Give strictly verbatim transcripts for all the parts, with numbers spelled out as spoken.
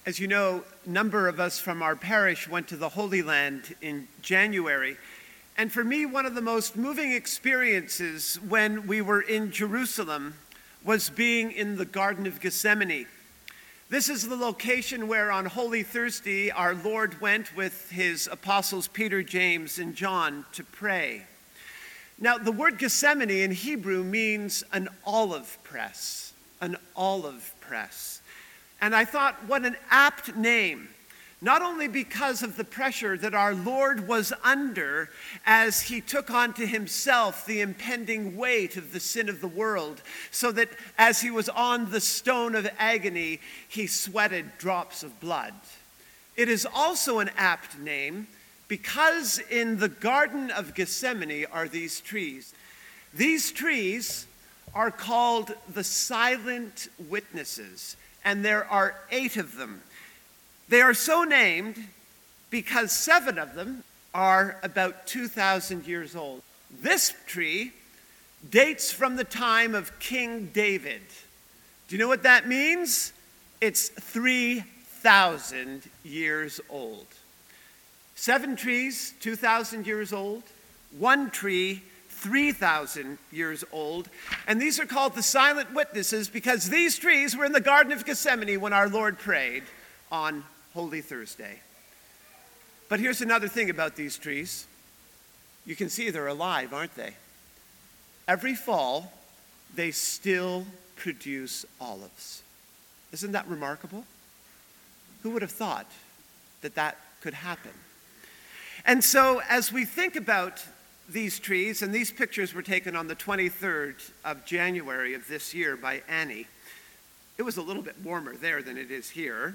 As you know, a number of us from our parish went to the Holy Land in January. And for me, one of the most moving experiences when we were in Jerusalem was being in the Garden of Gethsemane. This is the location where on Holy Thursday, our Lord went with his apostles Peter, James, and John to pray. Now, the word Gethsemane in Hebrew means an olive press, an olive press. And I thought, what an apt name, not only because of the pressure that our Lord was under as he took onto himself the impending weight of the sin of the world, so that as he was on the stone of agony, he sweated drops of blood. It is also an apt name because in the Garden of Gethsemane are these trees. These trees are called the silent witnesses. And there are eight of them. They are so named because seven of them are about two thousand years old. This tree dates from the time of King David. Do you know what that means? It's three thousand years old. Seven trees, two thousand years old. One tree, three thousand years old. And these are called the silent witnesses because these trees were in the Garden of Gethsemane when our Lord prayed on Holy Thursday. But here's another thing about these trees. You can see they're alive, aren't they? Every fall, they still produce olives. Isn't that remarkable? Who would have thought that that could happen? And so as we think about these trees, and these pictures were taken on the twenty-third of January of this year by Annie. It was a little bit warmer there than it is here.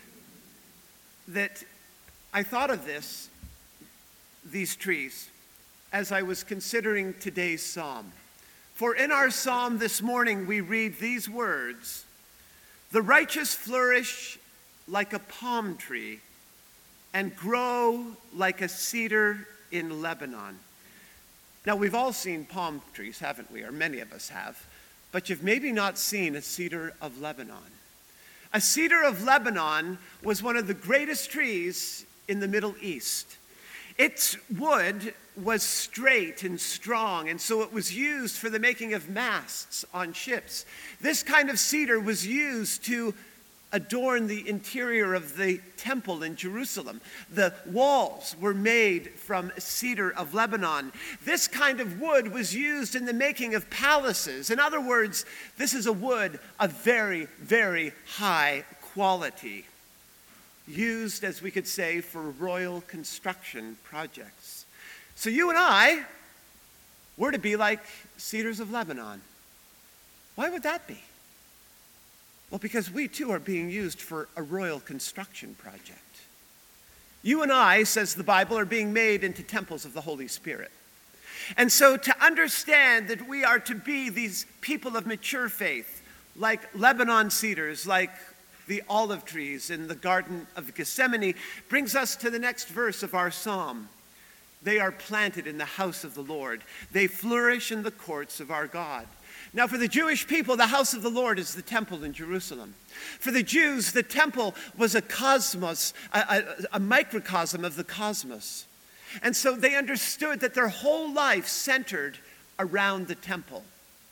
That I thought of this, these trees, as I was considering today's psalm. For in our psalm this morning, we read these words: "The righteous flourish like a palm tree and grow like a cedar in Lebanon." Now, we've all seen palm trees, haven't we? Or many of us have. But you've maybe not seen a cedar of Lebanon. A cedar of Lebanon was one of the greatest trees in the Middle East. Its wood was straight and strong, and so it was used for the making of masts on ships. This kind of cedar was used to adorn the interior of the temple in Jerusalem. The walls were made from cedar of Lebanon. This kind of wood was used in the making of palaces. In other words, this is a wood of very, very high quality, used, as we could say, for royal construction projects. So you and I were to be like cedars of Lebanon. Why would that be? Well, because we too are being used for a royal construction project. You and I, says the Bible, are being made into temples of the Holy Spirit. And so to understand that we are to be these people of mature faith, like Lebanon cedars, like the olive trees in the Garden of Gethsemane, brings us to the next verse of our psalm. They are planted in the house of the Lord. They flourish in the courts of our God. Now, for the Jewish people, the house of the Lord is the temple in Jerusalem. For the Jews, the temple was a cosmos, a, a, a microcosm of the cosmos. And so they understood that their whole life centered around the temple.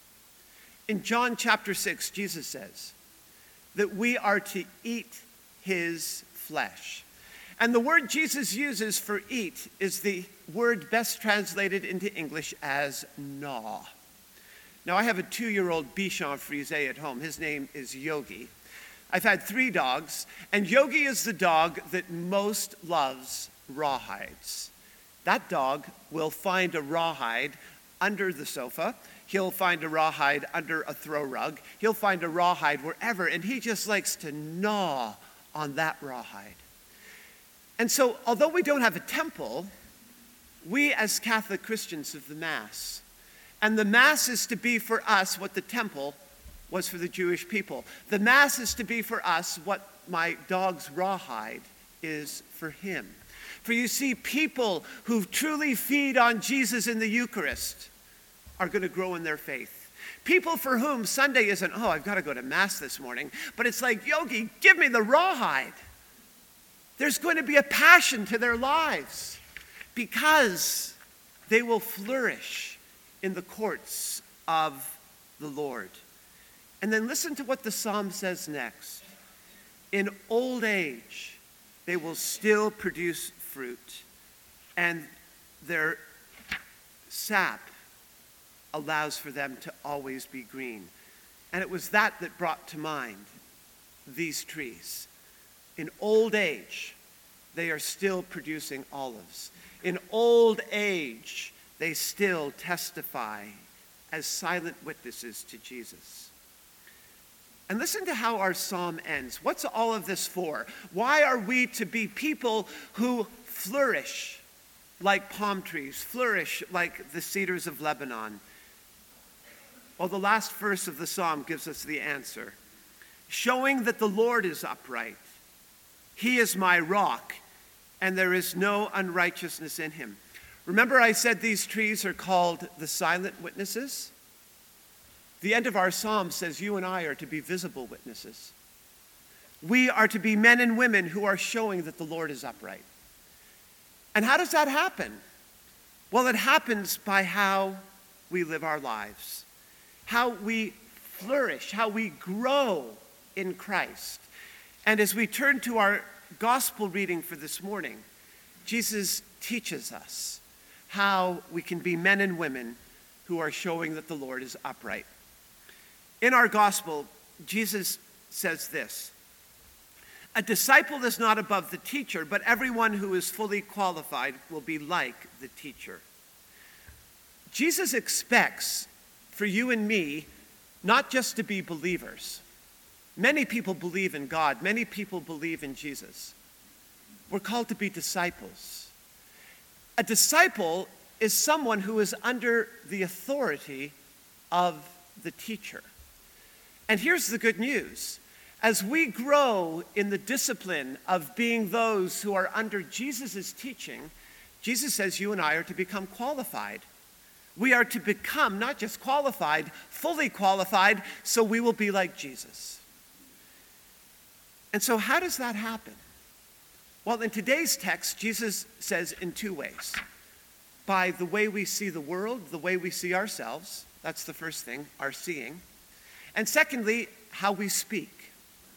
In John chapter six, Jesus says that we are to eat his flesh. And the word Jesus uses for eat is the word best translated into English as gnaw. Now, I have a two-year-old Bichon Frise at home. His name is Yogi. I've had three dogs, and Yogi is the dog that most loves rawhides. That dog will find a rawhide under the sofa. He'll find a rawhide under a throw rug. He'll find a rawhide wherever, and he just likes to gnaw on that rawhide. And so, although we don't have a temple, we as Catholic Christians have the Mass. And the Mass is to be for us what the temple was for the Jewish people. The Mass is to be for us what my dog's rawhide is for him. For you see, people who truly feed on Jesus in the Eucharist are going to grow in their faith. People for whom Sunday isn't, oh, I've got to go to Mass this morning, but it's like, Yogi, give me the rawhide. There's going to be a passion to their lives because they will flourish in the courts of the Lord. And then listen to what the psalm says next. In old age, they will still produce fruit, and their sap allows for them to always be green. And it was that that brought to mind these trees. In old age, they are still producing olives. In old age, they still testify as silent witnesses to Jesus. And listen to how our psalm ends. What's all of this for? Why are we to be people who flourish like palm trees, flourish like the cedars of Lebanon? Well, the last verse of the psalm gives us the answer. Showing that the Lord is upright. He is my rock, and there is no unrighteousness in him. Remember I said these trees are called the silent witnesses? The end of our psalm says you and I are to be visible witnesses. We are to be men and women who are showing that the Lord is upright. And how does that happen? Well, it happens by how we live our lives, how we flourish, how we grow in Christ. And as we turn to our gospel reading for this morning, Jesus teaches us how we can be men and women who are showing that the Lord is upright. In our gospel, Jesus says this: a disciple is not above the teacher, but everyone who is fully qualified will be like the teacher. Jesus expects for you and me not just to be believers. Many people believe in God. Many people believe in Jesus. We're called to be disciples. A disciple is someone who is under the authority of the teacher. And here's the good news. As we grow in the discipline of being those who are under Jesus' teaching, Jesus says you and I are to become qualified. We are to become not just qualified, fully qualified, so we will be like Jesus. And so how does that happen? Well, in today's text, Jesus says in two ways. By the way we see the world, the way we see ourselves, that's the first thing, our seeing. And secondly, how we speak.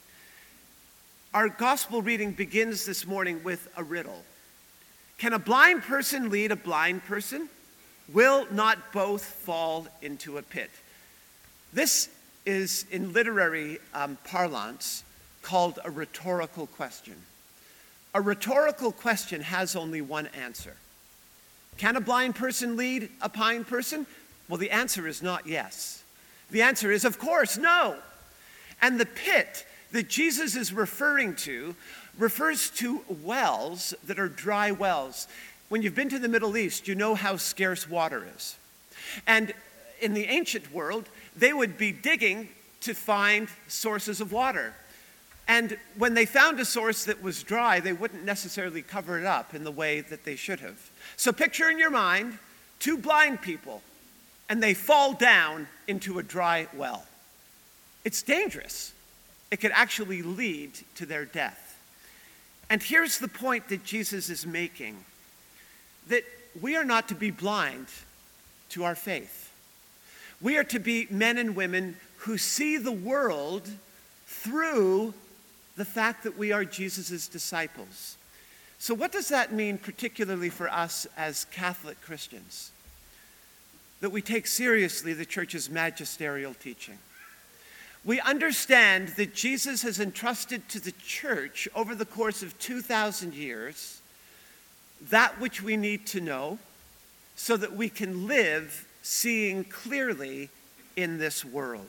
Our gospel reading begins this morning with a riddle. Can a blind person lead a blind person? Will not both fall into a pit? This is, in literary um, parlance, called a rhetorical question. A rhetorical question has only one answer. Can a blind person lead a blind person? Well, the answer is not yes. The answer is, of course, no. And the pit that Jesus is referring to refers to wells that are dry wells. When you've been to the Middle East, you know how scarce water is. And in the ancient world, they would be digging to find sources of water. And when they found a source that was dry, they wouldn't necessarily cover it up in the way that they should have. So picture in your mind two blind people, and they fall down into a dry well. It's dangerous. It could actually lead to their death. And here's the point that Jesus is making, that we are not to be blind to our faith. We are to be men and women who see the world through the fact that we are Jesus' disciples. So what does that mean particularly for us as Catholic Christians? That we take seriously the church's magisterial teaching. We understand that Jesus has entrusted to the church over the course of two thousand years that which we need to know so that we can live seeing clearly in this world.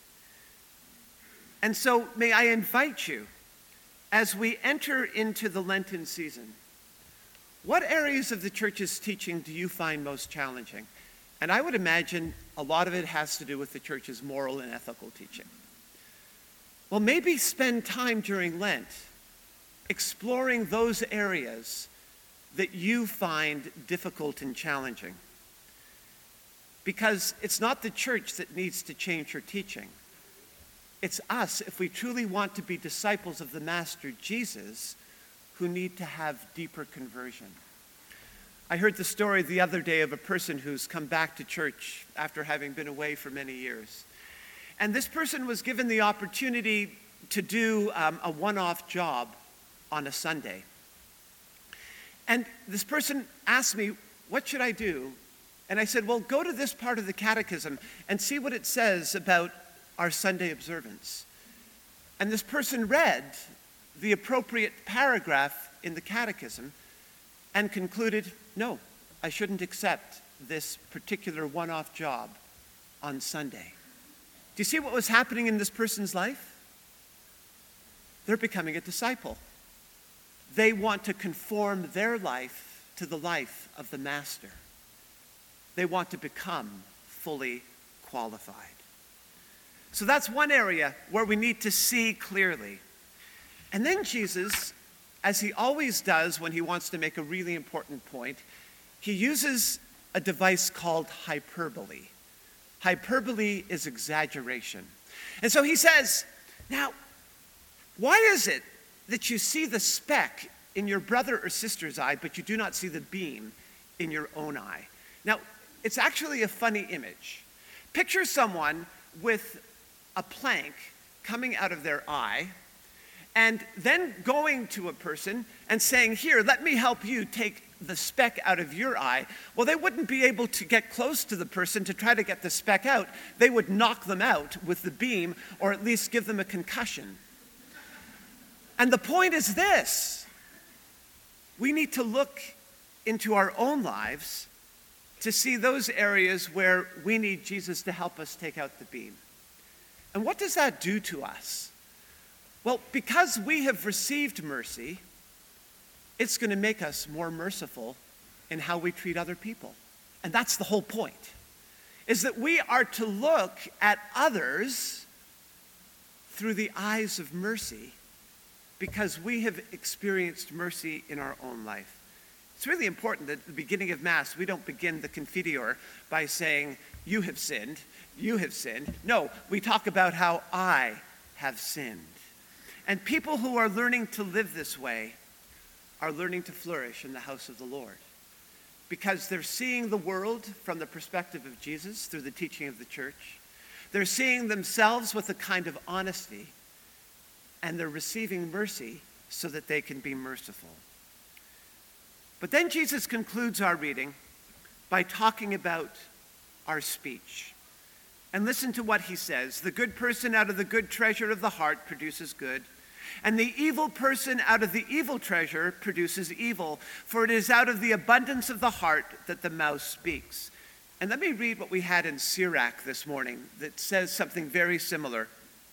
And so may I invite you, as we enter into the Lenten season, what areas of the church's teaching do you find most challenging? And I would imagine a lot of it has to do with the church's moral and ethical teaching. Well, maybe spend time during Lent exploring those areas that you find difficult and challenging. Because it's not the church that needs to change her teaching. It's us, if we truly want to be disciples of the Master Jesus, who need to have deeper conversion. I heard the story the other day of a person who's come back to church after having been away for many years. And this person was given the opportunity to do um, a one-off job on a Sunday. And this person asked me, what should I do? And I said, well, go to this part of the catechism and see what it says about our Sunday observance. And this person read the appropriate paragraph in the catechism and concluded, no, I shouldn't accept this particular one-off job on Sunday. Do you see what was happening in this person's life? They're becoming a disciple. They want to conform their life to the life of the Master. They want to become fully qualified. So that's one area where we need to see clearly. And then Jesus, as he always does when he wants to make a really important point, he uses a device called hyperbole. Hyperbole is exaggeration. And so he says, now, why is it that you see the speck in your brother or sister's eye, but you do not see the beam in your own eye? Now, it's actually a funny image. Picture someone with a plank coming out of their eye, and then going to a person and saying, here, let me help you take the speck out of your eye. Well, they wouldn't be able to get close to the person to try to get the speck out. They would knock them out with the beam, or at least give them a concussion. And the point is this: we need to look into our own lives to see those areas where we need Jesus to help us take out the beam. And what does that do to us? Well, because we have received mercy, it's going to make us more merciful in how we treat other people. And that's the whole point, is that we are to look at others through the eyes of mercy because we have experienced mercy in our own life. It's really important that at the beginning of Mass, we don't begin the Confiteor by saying, you have sinned, you have sinned. No, we talk about how I have sinned. And people who are learning to live this way are learning to flourish in the house of the Lord because they're seeing the world from the perspective of Jesus through the teaching of the church. They're seeing themselves with a kind of honesty, and they're receiving mercy so that they can be merciful. But then Jesus concludes our reading by talking about our speech. And listen to what he says. The good person out of the good treasure of the heart produces good, and the evil person out of the evil treasure produces evil, for it is out of the abundance of the heart that the mouth speaks. And let me read what we had in Sirach this morning that says something very similar.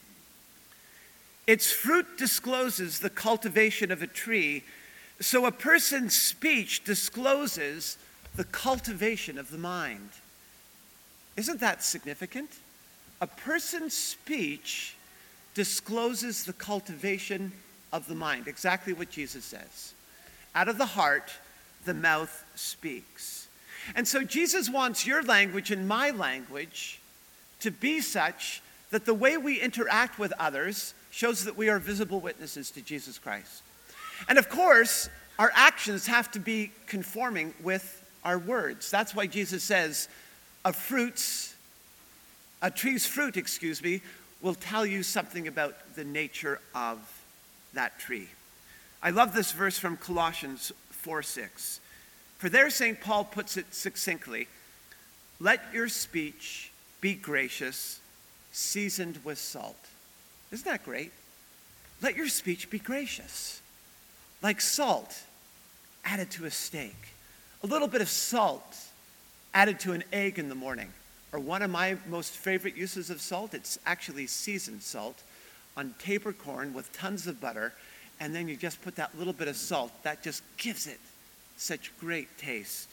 Its fruit discloses the cultivation of a tree, so a person's speech discloses the cultivation of the mind. Isn't that significant? A person's speech discloses the cultivation of the mind, exactly what Jesus says. Out of the heart, the mouth speaks. And so Jesus wants your language and my language to be such that the way we interact with others shows that we are visible witnesses to Jesus Christ. And of course, our actions have to be conforming with our words. That's why Jesus says, a fruit's, a tree's fruit, excuse me, will tell you something about the nature of that tree. I love this verse from Colossians four six. For there Saint Paul puts it succinctly, let your speech be gracious, seasoned with salt. Isn't that great? Let your speech be gracious, like salt added to a steak. A little bit of salt added to an egg in the morning. Or one of my most favorite uses of salt, it's actually seasoned salt on Tabor corn with tons of butter, and then you just put that little bit of salt. That just gives it such great taste.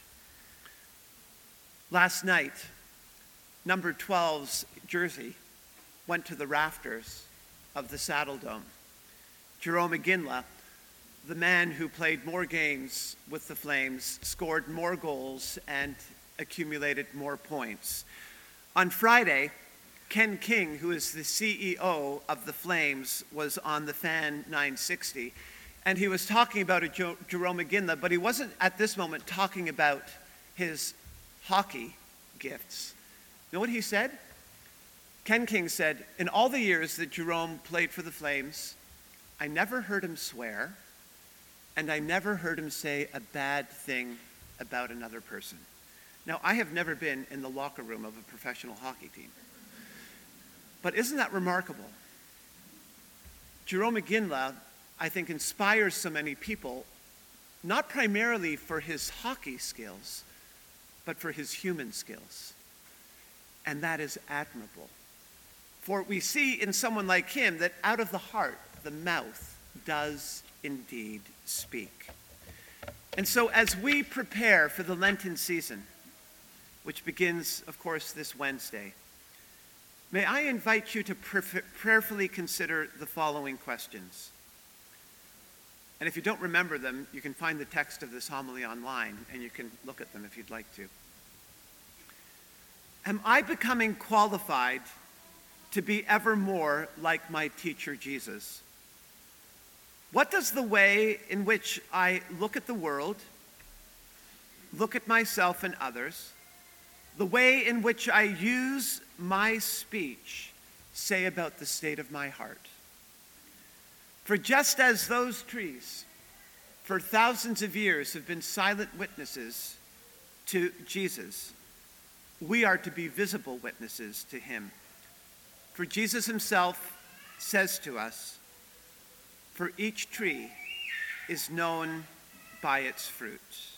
Last night, number twelve's jersey went to the rafters of the Saddle Dome. Jerome Iginla, the man who played more games with the Flames, scored more goals and accumulated more points. On Friday, Ken King, who is the C E O of the Flames, was on the Fan nine sixty, And he was talking about a jo- Jerome McGinley, but he wasn't at this moment talking about his hockey gifts. You know what he said? Ken King said, in all the years that Jerome played for the Flames, I never heard him swear, and I never heard him say a bad thing about another person. Now, I have never been in the locker room of a professional hockey team. But isn't that remarkable? Jerome McGinley, I think, inspires so many people, not primarily for his hockey skills, but for his human skills. And that is admirable. For we see in someone like him that out of the heart, the mouth does indeed speak. And so as we prepare for the Lenten season, which begins, of course, this Wednesday, may I invite you to prayerfully consider the following questions. And if you don't remember them, you can find the text of this homily online, and you can look at them if you'd like to. Am I becoming qualified to be ever more like my teacher Jesus? What does the way in which I look at the world, look at myself and others, the way in which I use my speech say about the state of my heart? For just as those trees for thousands of years have been silent witnesses to Jesus, we are to be visible witnesses to him. For Jesus himself says to us, for each tree is known by its fruit.